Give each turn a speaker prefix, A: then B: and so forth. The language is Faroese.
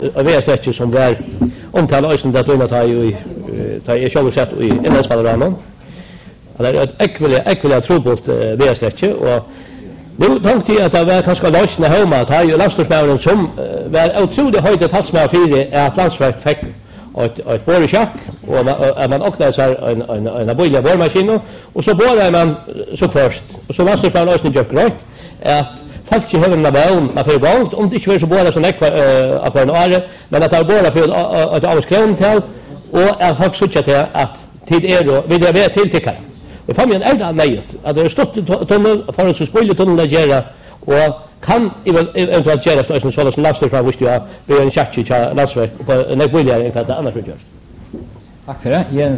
A: vägsträckor som var omtalat östen där då ta i själva sett i inlandspanorama. Det är ett äckliga trubbelt vägsträckor och nu tänkte jag att det var kanske lösna hemma att ha ju landstorsmävaren som var otroligt höjt ett halsmär för att landsverk fick ett borreschack och man också så en boiler borrmaskin och så borrar man så först och så landstorsmävaren lösna gör grejt att folk har en väl man för gångt om det inte så borrar så näck på en år men att borra för att avskrämtal och att folk söker till att tid är då vill det vara tilltickare. Och familjen är det nöjt att det är stått tunnel för en så skulle tunneln göra och kan eventuellt göra stöd som landstorsman visste jag blir en chatt i landsverk på en boiler än vad det annars gör.
B: Tack för det.